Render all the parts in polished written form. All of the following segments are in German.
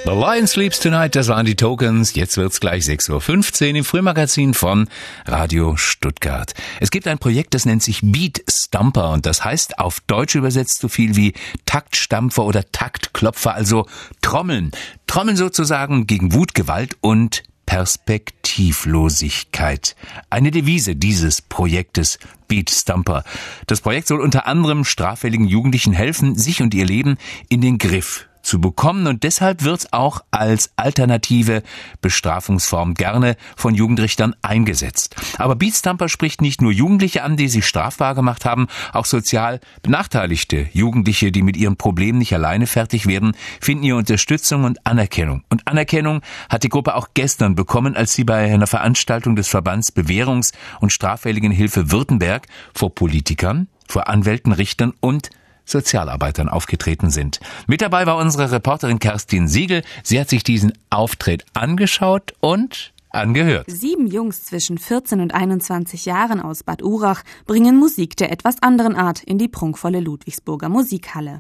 The Lion Sleeps Tonight, das waren die Tokens. Jetzt wird's gleich 6:15 Uhr im Frühmagazin von Radio Stuttgart. Es gibt ein Projekt, das nennt sich Beat Stomper und das heißt auf Deutsch übersetzt so viel wie Taktstampfer oder Taktklopfer, also Trommeln. Trommeln sozusagen gegen Wut, Gewalt und Perspektivlosigkeit. Eine Devise dieses Projektes Beat Stomper. Das Projekt soll unter anderem straffälligen Jugendlichen helfen, sich und ihr Leben in den Griff zu bekommen und deshalb wird auch als alternative Bestrafungsform gerne von Jugendrichtern eingesetzt. Aber Beat Stomper spricht nicht nur Jugendliche an, die sich strafbar gemacht haben, auch sozial benachteiligte Jugendliche, die mit ihren Problemen nicht alleine fertig werden, finden hier Unterstützung und Anerkennung. Und Anerkennung hat die Gruppe auch gestern bekommen, als sie bei einer Veranstaltung des Verbands Bewährungs- und Straffälligenhilfe Württemberg vor Politikern, vor Anwälten, Richtern und Sozialarbeitern aufgetreten sind. Mit dabei war unsere Reporterin Kerstin Siegel. Sie hat sich diesen Auftritt angeschaut und angehört. 7 Jungs zwischen 14 und 21 Jahren aus Bad Urach bringen Musik der etwas anderen Art in die prunkvolle Ludwigsburger Musikhalle.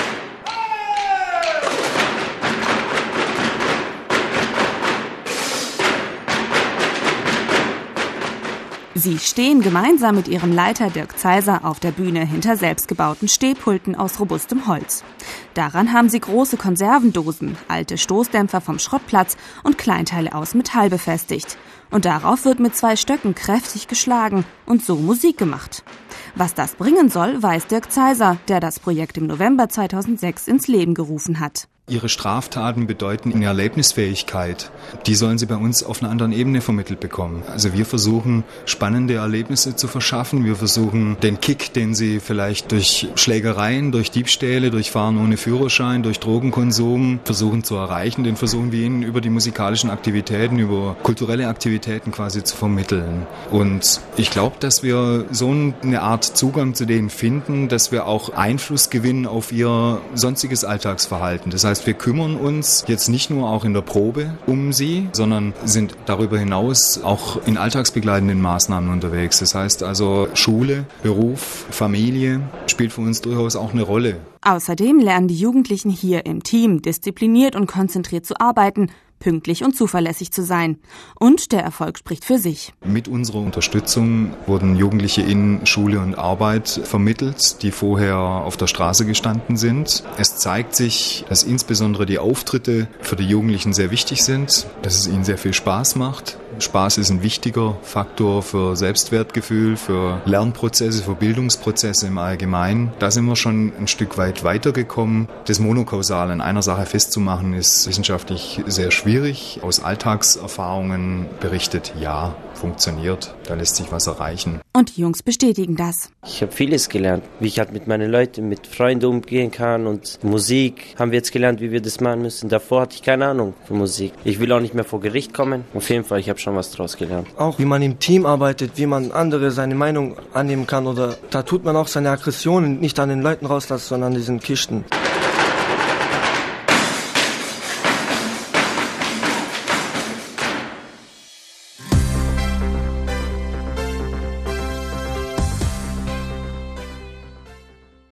Sie stehen gemeinsam mit ihrem Leiter Dirk Zeiser auf der Bühne hinter selbstgebauten Stehpulten aus robustem Holz. Daran haben sie große Konservendosen, alte Stoßdämpfer vom Schrottplatz und Kleinteile aus Metall befestigt. Und darauf wird mit 2 Stöcken kräftig geschlagen und so Musik gemacht. Was das bringen soll, weiß Dirk Zeiser, der das Projekt im November 2006 ins Leben gerufen hat. Ihre Straftaten bedeuten eine Erlebnisfähigkeit. Die sollen sie bei uns auf einer anderen Ebene vermittelt bekommen. Also wir versuchen, spannende Erlebnisse zu verschaffen. Wir versuchen, den Kick, den sie vielleicht durch Schlägereien, durch Diebstähle, durch Fahren ohne Führerschein, durch Drogenkonsum versuchen zu erreichen, den versuchen wir ihnen über die musikalischen Aktivitäten, über kulturelle Aktivitäten quasi zu vermitteln. Und ich glaube, dass wir so eine Art Zugang zu denen finden, dass wir auch Einfluss gewinnen auf ihr sonstiges Alltagsverhalten. Das heißt, wir kümmern uns jetzt nicht nur auch in der Probe um sie, sondern sind darüber hinaus auch in alltagsbegleitenden Maßnahmen unterwegs. Das heißt also Schule, Beruf, Familie spielt für uns durchaus auch eine Rolle. Außerdem lernen die Jugendlichen hier im Team diszipliniert und konzentriert zu arbeiten, pünktlich und zuverlässig zu sein. Und der Erfolg spricht für sich. Mit unserer Unterstützung wurden Jugendliche in Schule und Arbeit vermittelt, die vorher auf der Straße gestanden sind. Es zeigt sich, dass insbesondere die Auftritte für die Jugendlichen sehr wichtig sind, dass es ihnen sehr viel Spaß macht. Spaß ist ein wichtiger Faktor für Selbstwertgefühl, für Lernprozesse, für Bildungsprozesse im Allgemeinen. Da sind wir schon ein Stück weit weitergekommen. Das Monokausal an einer Sache festzumachen, ist wissenschaftlich sehr schwierig. Aus Alltagserfahrungen berichtet, ja, funktioniert. Da lässt sich was erreichen. Und die Jungs bestätigen das. Ich habe vieles gelernt, wie ich halt mit meinen Leuten, mit Freunden umgehen kann und Musik haben wir jetzt gelernt, wie wir das machen müssen. Davor hatte ich keine Ahnung für Musik. Ich will auch nicht mehr vor Gericht kommen. Auf jeden Fall, ich habe schon was draus gelernt. Auch wie man im Team arbeitet, wie man andere seine Meinung annehmen kann oder da tut man auch seine Aggressionen nicht an den Leuten rauslassen, sondern an diesen Kisten.